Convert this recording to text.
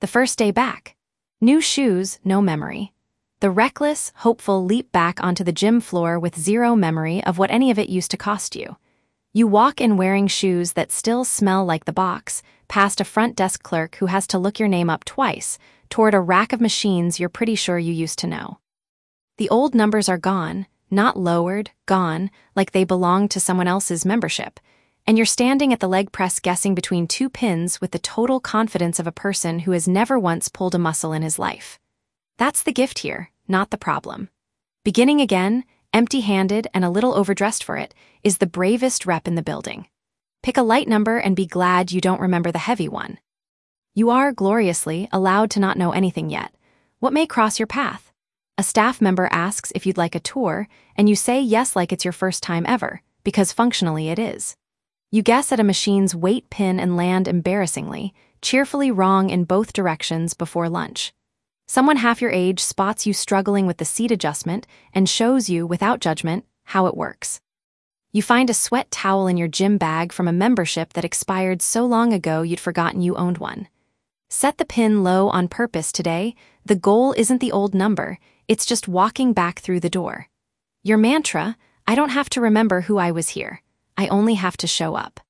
The first day back. New shoes, no memory. The reckless, hopeful leap back onto the gym floor with zero memory of what any of it used to cost you. You walk in wearing shoes that still smell like the box, past a front desk clerk who has to look your name up twice, toward a rack of machines you're pretty sure you used to know. The old numbers are gone, not lowered, gone, like they belonged to someone else's membership, and you're standing at the leg press guessing between two pins with the total confidence of a person who has never once pulled a muscle in his life. That's the gift here, not the problem. Beginning again, empty-handed and a little overdressed for it, is the bravest rep in the building. Pick a light number and be glad you don't remember the heavy one. You are, gloriously, allowed to not know anything yet. What may cross your path? A staff member asks if you'd like a tour, and you say yes like it's your first time ever, because functionally it is. You guess at a machine's weight pin and land embarrassingly, cheerfully wrong in both directions before lunch. Someone half your age spots you struggling with the seat adjustment and shows you, without judgment, how it works. You find a sweat towel in your gym bag from a membership that expired so long ago you'd forgotten you owned one. Set the pin low on purpose today. The goal isn't the old number, it's just walking back through the door. Your mantra, I don't have to remember who I was here. I only have to show up.